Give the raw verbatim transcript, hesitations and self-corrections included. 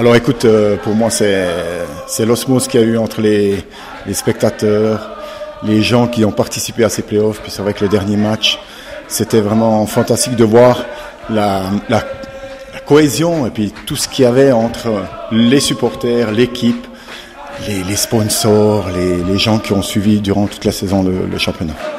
Alors écoute, euh, pour moi c'est, c'est l'osmose qu'il y a eu entre les, les spectateurs, les gens qui ont participé à ces playoffs. Puis c'est vrai que le dernier match, c'était vraiment fantastique de voir la, la, la cohésion et puis tout ce qu'il y avait entre les supporters, l'équipe, les, les sponsors, les, les gens qui ont suivi durant toute la saison le, le championnat.